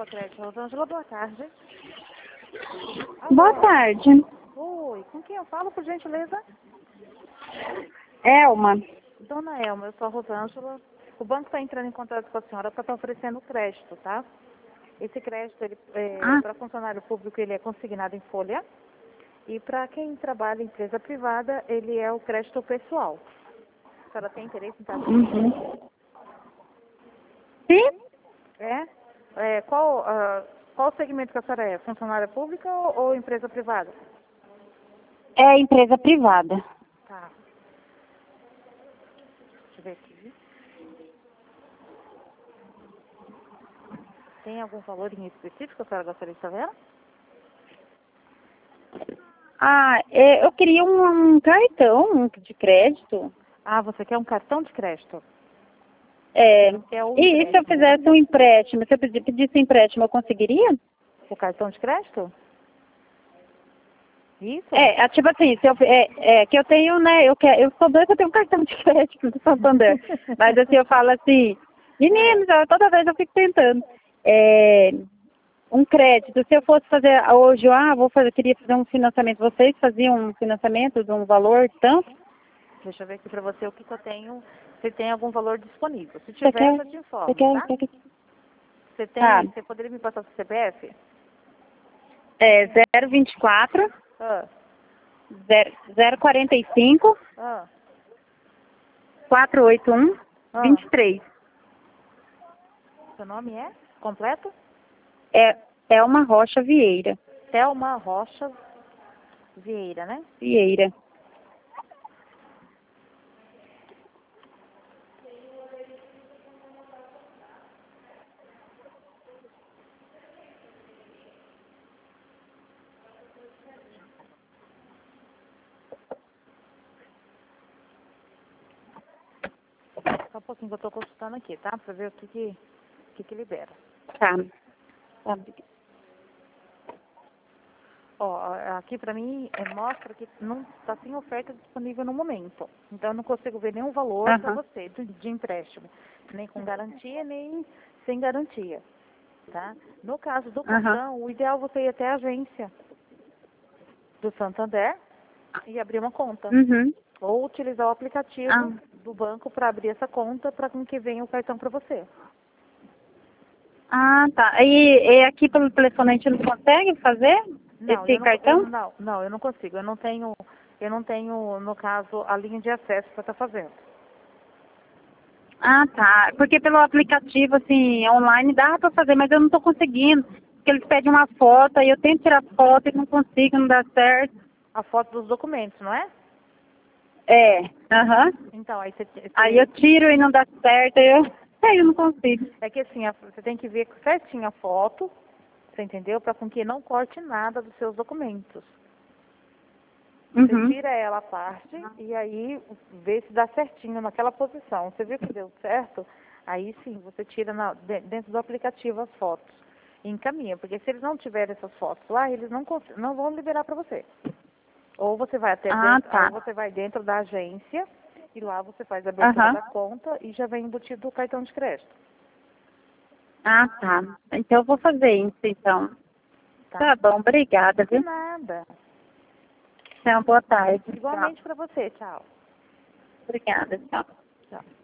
Alfa Crédito, Rosângela, boa tarde. Boa Alô? tarde. Oi, com quem eu falo, por gentileza? Elma. Dona Elma, eu sou a Rosângela. O banco está entrando em contato com a senhora para estar oferecendo crédito, tá? Esse crédito, ele, para funcionário público, ele é consignado em folha. E para quem trabalha em empresa privada, ele é o crédito pessoal. A senhora tem interesse em estar Uhum. Sim? Qual o segmento que a senhora é? Funcionária pública ou empresa privada? É empresa privada. Tá. Deixa eu ver aqui. Tem algum valor em específico que a senhora gostaria de saber? Eu queria um cartão de crédito. Ah, você quer um cartão de crédito? É, É o e se eu empréstimo. fizesse um empréstimo, se eu pedisse empréstimo, eu conseguiria? O cartão de crédito? Isso? Tipo assim, se eu, que eu tenho, né, eu sou doida que eu tenho um cartão de crédito do Santander. Mas assim, eu falo assim, meninos, toda vez eu fico tentando. Um crédito, se eu fosse fazer hoje, queria fazer um financiamento, vocês faziam um financiamento de um valor tanto? Deixa eu ver aqui pra você o que eu tenho, se tem algum valor disponível. Se Você tiver, quer? eu te Você informo, quer? tá? Você quer? Tá. Você poderia me passar o seu CPF? É 024 Ah, 045 ah, 481 ah. 23. Seu nome é? Completo? É uma Rocha Vieira. Thelma Rocha Vieira, né? Vieira. Só um pouquinho que eu tô consultando aqui, tá? Pra ver o que libera. Tá. Tá. Ó, aqui pra mim mostra que não tá sem oferta disponível no momento. Então eu não consigo ver nenhum valor para Aham. você de empréstimo. Nem com garantia, nem sem garantia. Tá? No caso do Aham. cartão, o ideal é você ir até a agência do Santander e abrir uma conta. Uhum. Ou utilizar o aplicativo Ah. do banco para abrir essa conta para que venha o cartão para você. Tá. E aqui pelo telefone a gente não consegue fazer Não, esse cartão? eu não consigo. Eu não tenho, no caso, a linha de acesso para estar fazendo. Tá. Porque pelo aplicativo, assim, online dá pra fazer, mas eu não tô conseguindo. Porque eles pedem uma foto, aí eu tento tirar foto e não consigo, não dá certo. A foto dos documentos, não é? Aham. Então, Aí eu tiro e não dá certo, aí eu não consigo. é que assim, você tem que ver certinho a foto, você entendeu? Para com que não corte nada dos seus documentos. Você Uhum. tira ela à parte e aí vê se dá certinho naquela posição. Você viu que deu certo? Aí sim, você tira dentro do aplicativo as fotos e encaminha. Porque se eles não tiverem essas fotos lá, eles não vão liberar para você. Ou você vai Tá. ou você vai dentro da agência e lá você faz a abertura Aham. da conta e já vem embutido o cartão de crédito. Tá. Então eu vou fazer isso, então. Tá? Tá bom, obrigada, De viu? nada. Então, boa tarde. Tchau. Igualmente para você. Tchau. Obrigada, tchau. Tchau.